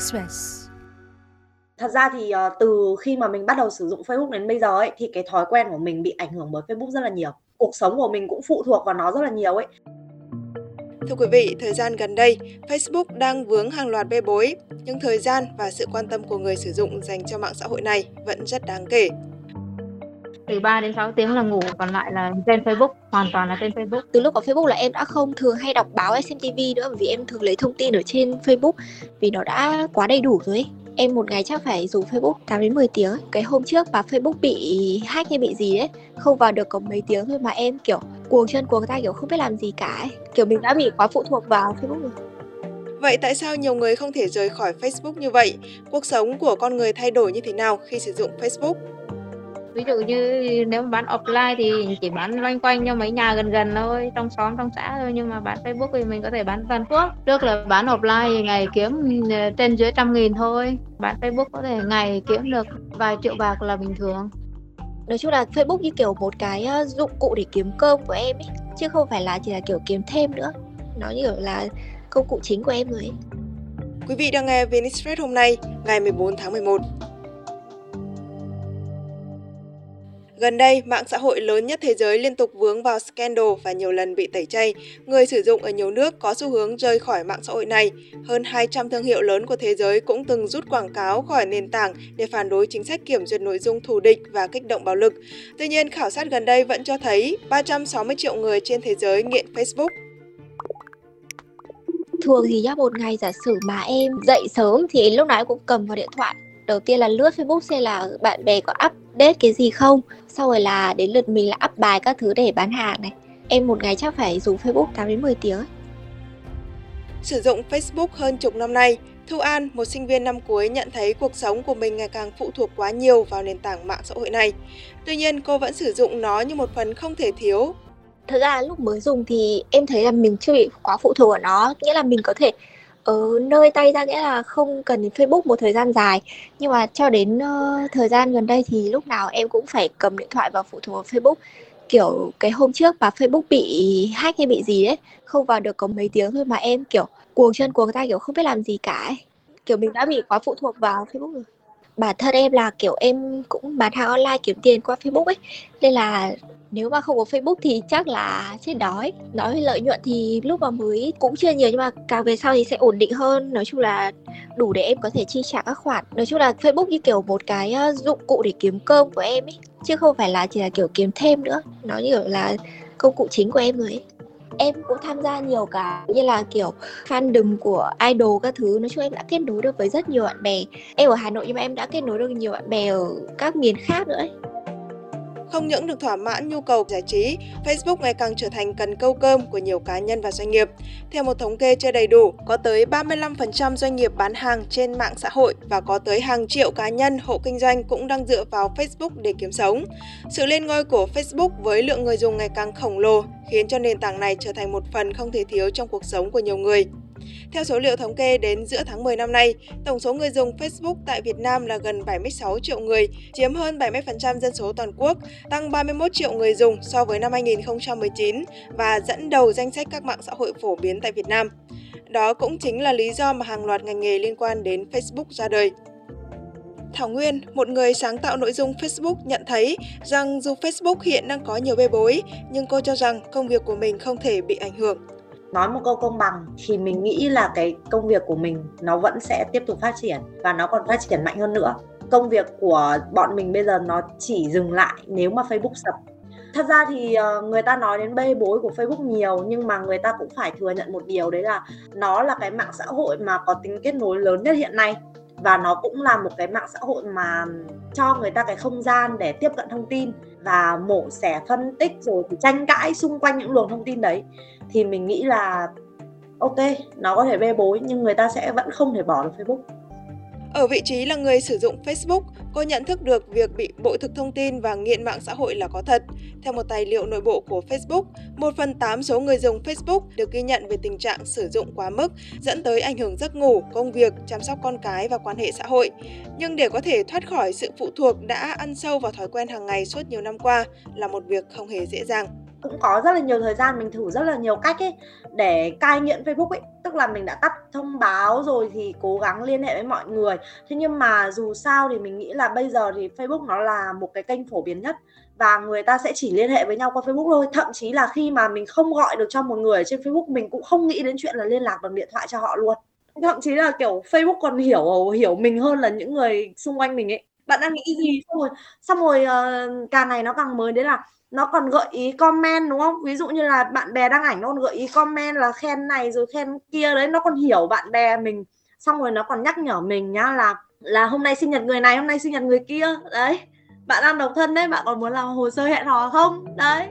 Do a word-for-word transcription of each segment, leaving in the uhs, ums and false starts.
Express. Thật ra thì uh, từ khi mà mình bắt đầu sử dụng Facebook đến bây giờ ấy, thì cái thói quen của mình bị ảnh hưởng bởi Facebook rất là nhiều. Cuộc sống của mình cũng phụ thuộc vào nó rất là nhiều ấy. Thưa quý vị, thời gian gần đây, Facebook đang vướng hàng loạt bê bối, nhưng thời gian và sự quan tâm của người sử dụng dành cho mạng xã hội này vẫn rất đáng kể. Từ ba đến sáu tiếng là ngủ, còn lại là trên Facebook, hoàn toàn là trên Facebook. Từ lúc có Facebook là em đã không thường hay đọc báo hay xem ti vi nữa, vì em thường lấy thông tin ở trên Facebook vì nó đã quá đầy đủ rồi ấy. Em một ngày chắc phải dùng Facebook tám đến mười tiếng ấy. Cái hôm trước mà Facebook bị hack hay bị gì ấy, không vào được có mấy tiếng thôi mà em kiểu cuồng chân cuồng tay, kiểu không biết làm gì cả ấy. Kiểu mình đã bị quá phụ thuộc vào Facebook rồi. Vậy tại sao nhiều người không thể rời khỏi Facebook như vậy? Cuộc sống của con người thay đổi như thế nào khi sử dụng Facebook? Ví dụ như nếu mà bán offline thì chỉ bán loanh quanh cho mấy nhà gần gần thôi, trong xóm, trong xã thôi. Nhưng mà bán Facebook thì mình có thể bán toàn quốc. Trước là bán offline thì ngày kiếm trên dưới trăm nghìn thôi. Bán Facebook có thể ngày kiếm được vài triệu bạc là bình thường. Nói chung là Facebook như kiểu một cái dụng cụ để kiếm cơm của em ấy, chứ không phải là chỉ là kiểu kiếm thêm nữa. Nó như kiểu là công cụ chính của em rồi ấy. Quý vị đang nghe vê en Express hôm nay, ngày mười bốn tháng mười một. Gần đây, mạng xã hội lớn nhất thế giới liên tục vướng vào scandal và nhiều lần bị tẩy chay. Người sử dụng ở nhiều nước có xu hướng rời khỏi mạng xã hội này. Hơn hai trăm thương hiệu lớn của thế giới cũng từng rút quảng cáo khỏi nền tảng để phản đối chính sách kiểm duyệt nội dung thù địch và kích động bạo lực. Tuy nhiên, khảo sát gần đây vẫn cho thấy ba trăm sáu mươi triệu người trên thế giới nghiện Facebook. Thường thì nhá, một ngày giả sử mà em dậy sớm thì lúc nào em cũng cầm vào điện thoại. Đầu tiên là lướt Facebook xem là bạn bè có update cái gì không. Sau rồi là đến lượt mình là up bài các thứ để bán hàng này. Em một ngày chắc phải dùng Facebook tám đến mười tiếng ấy. Sử dụng Facebook hơn chục năm nay, Thu An, một sinh viên năm cuối, nhận thấy cuộc sống của mình ngày càng phụ thuộc quá nhiều vào nền tảng mạng xã hội này. Tuy nhiên, cô vẫn sử dụng nó như một phần không thể thiếu. Thật ra lúc mới dùng thì em thấy là mình chưa bị quá phụ thuộc vào nó. Nghĩa là mình có thể ở nơi tay ra, nghĩa là không cần đến Facebook một thời gian dài. Nhưng mà cho đến uh, thời gian gần đây thì lúc nào em cũng phải cầm điện thoại và phụ thuộc vào Facebook. Kiểu cái hôm trước mà Facebook bị hack hay bị gì ấy, không vào được có mấy tiếng thôi mà em kiểu cuồng chân cuồng tay, kiểu không biết làm gì cả ấy. Kiểu mình đã bị quá phụ thuộc vào Facebook rồi. Bản thân em là kiểu em cũng bán hàng online kiếm tiền qua Facebook ấy, nên là nếu mà không có Facebook thì chắc là chết đói. Nói về lợi nhuận thì lúc mà mới cũng chưa nhiều, nhưng mà càng về sau thì sẽ ổn định hơn. Nói chung là đủ để em có thể chi trả các khoản. Nói chung là Facebook như kiểu một cái dụng cụ để kiếm cơm của em ấy, chứ không phải là chỉ là kiểu kiếm thêm nữa. Nó như kiểu là công cụ chính của em rồi ấy. Em cũng tham gia nhiều cả như là kiểu fandom của idol các thứ. Nói chung em đã kết nối được với rất nhiều bạn bè. Em ở Hà Nội nhưng mà em đã kết nối được nhiều bạn bè ở các miền khác nữa ấy. Không những được thỏa mãn nhu cầu giải trí, Facebook ngày càng trở thành cần câu cơm của nhiều cá nhân và doanh nghiệp. Theo một thống kê chưa đầy đủ, có tới ba mươi lăm phần trăm doanh nghiệp bán hàng trên mạng xã hội và có tới hàng triệu cá nhân, hộ kinh doanh cũng đang dựa vào Facebook để kiếm sống. Sự lên ngôi của Facebook với lượng người dùng ngày càng khổng lồ khiến cho nền tảng này trở thành một phần không thể thiếu trong cuộc sống của nhiều người. Theo số liệu thống kê đến giữa tháng mười năm nay, tổng số người dùng Facebook tại Việt Nam là gần bảy mươi sáu triệu người, chiếm hơn bảy mươi phần trăm dân số toàn quốc, tăng ba mươi mốt triệu người dùng so với năm hai nghìn không trăm mười chín và dẫn đầu danh sách các mạng xã hội phổ biến tại Việt Nam. Đó cũng chính là lý do mà hàng loạt ngành nghề liên quan đến Facebook ra đời. Thảo Nguyên, một người sáng tạo nội dung Facebook, nhận thấy rằng dù Facebook hiện đang có nhiều bê bối, nhưng cô cho rằng công việc của mình không thể bị ảnh hưởng. Nói một câu công bằng thì mình nghĩ là cái công việc của mình nó vẫn sẽ tiếp tục phát triển và nó còn phát triển mạnh hơn nữa. Công việc của bọn mình bây giờ nó chỉ dừng lại nếu mà Facebook sập. Thật ra thì người ta nói đến bê bối của Facebook nhiều, nhưng mà người ta cũng phải thừa nhận một điều, đấy là nó là cái mạng xã hội mà có tính kết nối lớn nhất hiện nay. Và nó cũng là một cái mạng xã hội mà cho người ta cái không gian để tiếp cận thông tin và mổ xẻ, phân tích rồi thì tranh cãi xung quanh những luồng thông tin đấy. Thì mình nghĩ là ok, nó có thể bê bối nhưng người ta sẽ vẫn không thể bỏ được Facebook. Ở vị trí là người sử dụng Facebook, cô nhận thức được việc bị bội thực thông tin và nghiện mạng xã hội là có thật. Theo một tài liệu nội bộ của Facebook, một phần tám số người dùng Facebook được ghi nhận về tình trạng sử dụng quá mức, dẫn tới ảnh hưởng giấc ngủ, công việc, chăm sóc con cái và quan hệ xã hội. Nhưng để có thể thoát khỏi sự phụ thuộc đã ăn sâu vào thói quen hàng ngày suốt nhiều năm qua là một việc không hề dễ dàng. cũng có rất là nhiều thời gian, mình thử rất là nhiều cách ấy để cai nghiện Facebook ấy. Tức là mình đã tắt thông báo rồi thì cố gắng liên hệ với mọi người. Thế nhưng mà dù sao thì mình nghĩ là bây giờ thì Facebook nó là một cái kênh phổ biến nhất, và người ta sẽ chỉ liên hệ với nhau qua Facebook thôi. Thậm chí là khi mà mình không gọi được cho một người ở trên Facebook, mình cũng không nghĩ đến chuyện là liên lạc bằng điện thoại cho họ luôn. Thậm chí là kiểu Facebook còn hiểu hiểu mình hơn là những người xung quanh mình ấy. Bạn đang nghĩ gì? Xong rồi, xong rồi uh, càng ngày nó càng mới, đấy là nó còn gợi ý comment, đúng không? Ví dụ như là bạn bè đăng ảnh, nó còn gợi ý comment là khen này rồi khen kia đấy. Nó còn hiểu bạn bè mình. Xong rồi nó còn nhắc nhở mình nhá, là là hôm nay sinh nhật người này, hôm nay sinh nhật người kia. Đấy, bạn đang độc thân đấy, bạn còn muốn làm hồ sơ hẹn hò không? Đấy.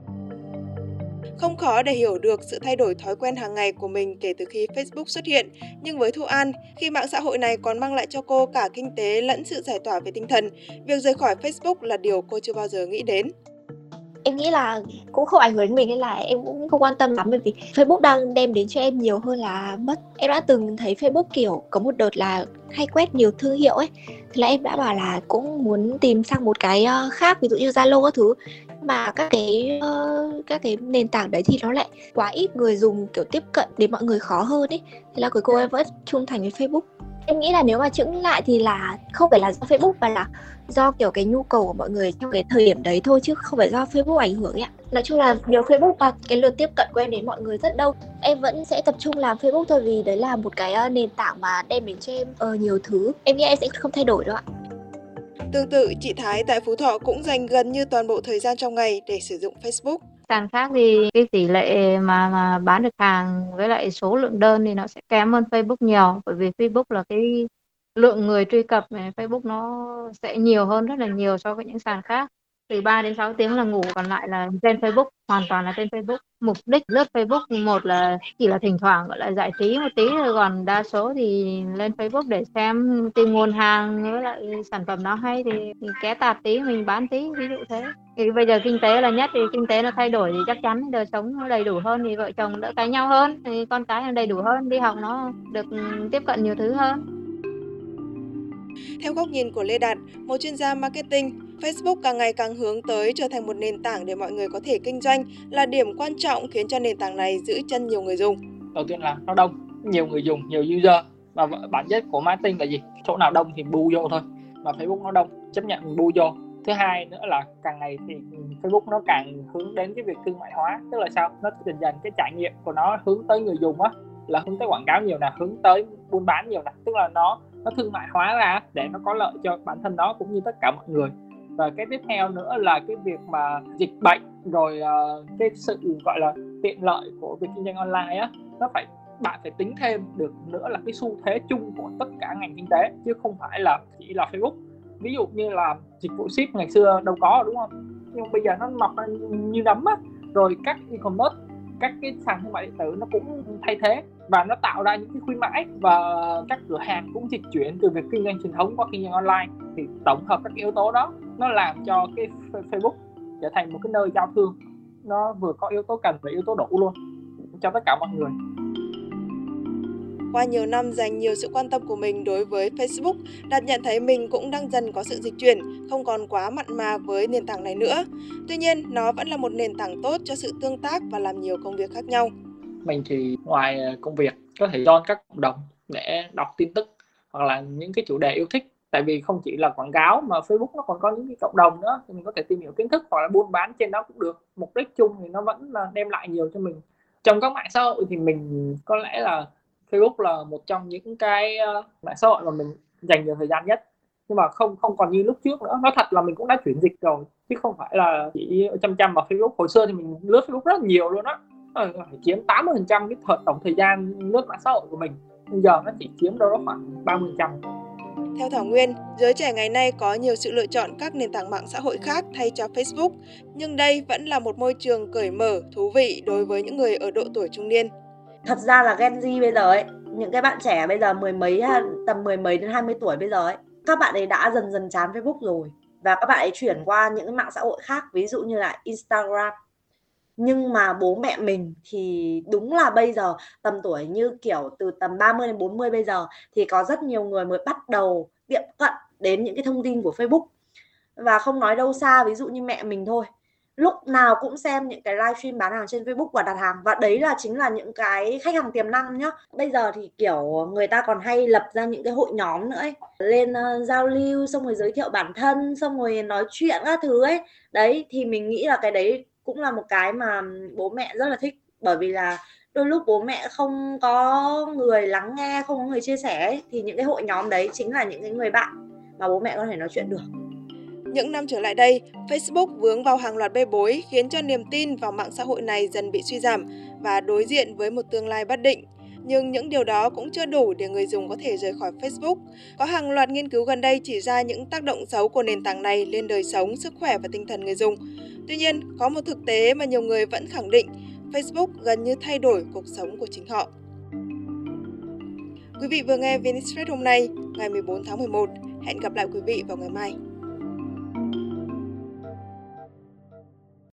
Không khó để hiểu được sự thay đổi thói quen hàng ngày của mình kể từ khi Facebook xuất hiện. Nhưng với Thu An, khi mạng xã hội này còn mang lại cho cô cả kinh tế lẫn sự giải tỏa về tinh thần, việc rời khỏi Facebook là điều cô chưa bao giờ nghĩ đến. Em nghĩ là cũng không ảnh hưởng đến mình, nên là em cũng không quan tâm lắm, bởi vì Facebook đang đem đến cho em nhiều hơn là mất. Em đã từng thấy Facebook kiểu có một đợt là hay quét nhiều thương hiệu ấy, thế là em đã bảo là cũng muốn tìm sang một cái khác, ví dụ như Zalo các thứ. Mà các cái uh, các cái nền tảng đấy thì nó lại quá ít người dùng, kiểu tiếp cận đến mọi người khó hơn ấy. Thế là cuối cùng em vẫn trung thành với Facebook. Em nghĩ là nếu mà chững lại thì là không phải là do Facebook, mà là do kiểu cái nhu cầu của mọi người trong cái thời điểm đấy thôi, chứ không phải do Facebook ảnh hưởng ấy ạ. Nói chung là nhờ Facebook và cái lượt tiếp cận của em đến mọi người rất đông. Em vẫn sẽ tập trung làm Facebook thôi, vì đấy là một cái nền tảng mà đem đến cho em uh, nhiều thứ. Em nghĩ em sẽ không thay đổi đâu ạ. Tương tự, chị Thái tại Phú Thọ cũng dành gần như toàn bộ thời gian trong ngày để sử dụng Facebook. Sàn khác thì cái tỷ lệ mà mà bán được hàng với lại số lượng đơn thì nó sẽ kém hơn Facebook nhiều, bởi vì Facebook là cái lượng người truy cập này, Facebook nó sẽ nhiều hơn rất là nhiều so với những sàn khác. Từ ba đến sáu tiếng là ngủ, còn lại là trên Facebook, hoàn toàn là trên Facebook. Mục đích lướt Facebook một là chỉ là thỉnh thoảng gọi là giải trí một tí rồi, còn đa số thì lên Facebook để xem, tìm nguồn hàng với lại sản phẩm nó hay thì, thì ké tạt tí mình bán tí, ví dụ thế. Thì bây giờ kinh tế là nhất, thì kinh tế nó thay đổi thì chắc chắn đời sống nó đầy đủ hơn, thì vợ chồng đỡ cãi nhau hơn, thì con cái nó đầy đủ hơn, đi học nó được tiếp cận nhiều thứ hơn. Theo góc nhìn của Lê Đạt, một chuyên gia marketing, Facebook càng ngày càng hướng tới trở thành một nền tảng để mọi người có thể kinh doanh, là điểm quan trọng khiến cho nền tảng này giữ chân nhiều người dùng. Đầu tiên là nó đông, nhiều người dùng, nhiều user, và bản chất của marketing là gì? Chỗ nào đông thì bu vô thôi, mà Facebook nó đông, chấp nhận mình bu vô. Thứ hai nữa là càng ngày thì Facebook nó càng hướng đến cái việc thương mại hóa, tức là sao? Nó dần dần cái trải nghiệm của nó hướng tới người dùng á, là hướng tới quảng cáo nhiều nè, hướng tới buôn bán nhiều nè, tức là nó nó thương mại hóa ra để nó có lợi cho bản thân nó cũng như tất cả mọi người. Và cái tiếp theo nữa là cái việc mà dịch bệnh rồi uh, cái sự gọi là tiện lợi của việc kinh doanh online á, nó phải bạn phải tính thêm được nữa là cái xu thế chung của tất cả ngành kinh tế, chứ không phải là chỉ là Facebook. Ví dụ như là dịch vụ ship ngày xưa đâu có, đúng không? Nhưng bây giờ nó mọc như nấm á, rồi các e-commerce, các cái sàn thương mại điện tử nó cũng thay thế và nó tạo ra những cái khuyến mãi, và các cửa hàng cũng dịch chuyển từ việc kinh doanh truyền thống qua kinh doanh online. Thì tổng hợp các yếu tố đó nó làm cho cái Facebook trở thành một cái nơi giao thương, nó vừa có yếu tố cần và yếu tố đủ luôn cho tất cả mọi người. Qua nhiều năm dành nhiều sự quan tâm của mình đối với Facebook, Đạt nhận thấy mình cũng đang dần có sự dịch chuyển, không còn quá mặn mà với nền tảng này nữa. Tuy nhiên, nó vẫn là một nền tảng tốt cho sự tương tác và làm nhiều công việc khác nhau. Mình thì ngoài công việc có thể join các cộng đồng để đọc tin tức hoặc là những cái chủ đề yêu thích. Tại vì không chỉ là quảng cáo mà Facebook nó còn có những cái cộng đồng nữa, thì mình có thể tìm hiểu kiến thức hoặc là buôn bán trên đó cũng được. Mục đích chung thì nó vẫn là đem lại nhiều cho mình. Trong các mạng xã hội thì mình có lẽ là Facebook là một trong những cái mạng xã hội mà mình dành nhiều thời gian nhất, nhưng mà không không còn như lúc trước nữa. Nói thật là mình cũng đã chuyển dịch rồi, chứ không phải là chỉ chăm chăm vào Facebook. Hồi xưa thì mình lướt Facebook rất nhiều luôn á, phải chiếm tám mươi phần trăm cái thời, tổng thời gian lướt mạng xã hội của mình. Bây giờ nó chỉ chiếm đâu đó khoảng ba mươi phần trăm. Theo Thảo Nguyên, giới trẻ ngày nay có nhiều sự lựa chọn các nền tảng mạng xã hội khác thay cho Facebook, nhưng đây vẫn là một môi trường cởi mở, thú vị đối với những người ở độ tuổi trung niên. Thật ra là Gen Z bây giờ ấy, những cái bạn trẻ bây giờ mười mấy, tầm mười mấy đến hai mươi tuổi bây giờ ấy, các bạn ấy đã dần dần chán Facebook rồi, và các bạn ấy chuyển qua những cái mạng xã hội khác, ví dụ như là Instagram. Nhưng mà bố mẹ mình thì đúng là bây giờ tầm tuổi như kiểu từ tầm ba mươi đến bốn mươi bây giờ thì có rất nhiều người mới bắt đầu tiệm cận đến những cái thông tin của Facebook. Và không nói đâu xa, ví dụ như mẹ mình thôi, lúc nào cũng xem những cái livestream bán hàng trên Facebook và đặt hàng, và đấy là chính là những cái khách hàng tiềm năng nhá. Bây giờ thì kiểu người ta còn hay lập ra những cái hội nhóm nữa ấy, lên uh, giao lưu, xong rồi giới thiệu bản thân, xong rồi nói chuyện các thứ ấy. Đấy thì mình nghĩ là cái đấy cũng là một cái mà bố mẹ rất là thích, bởi vì là đôi lúc bố mẹ không có người lắng nghe, không có người chia sẻ ấy, thì những cái hội nhóm đấy chính là những cái người bạn mà bố mẹ có thể nói chuyện được. Những năm trở lại đây, Facebook vướng vào hàng loạt bê bối khiến cho niềm tin vào mạng xã hội này dần bị suy giảm và đối diện với một tương lai bất định. Nhưng những điều đó cũng chưa đủ để người dùng có thể rời khỏi Facebook. Có hàng loạt nghiên cứu gần đây chỉ ra những tác động xấu của nền tảng này lên đời sống, sức khỏe và tinh thần người dùng. Tuy nhiên, có một thực tế mà nhiều người vẫn khẳng định, Facebook gần như thay đổi cuộc sống của chính họ. Quý vị vừa nghe VnExpress hôm nay, ngày mười bốn tháng mười một. Hẹn gặp lại quý vị vào ngày mai.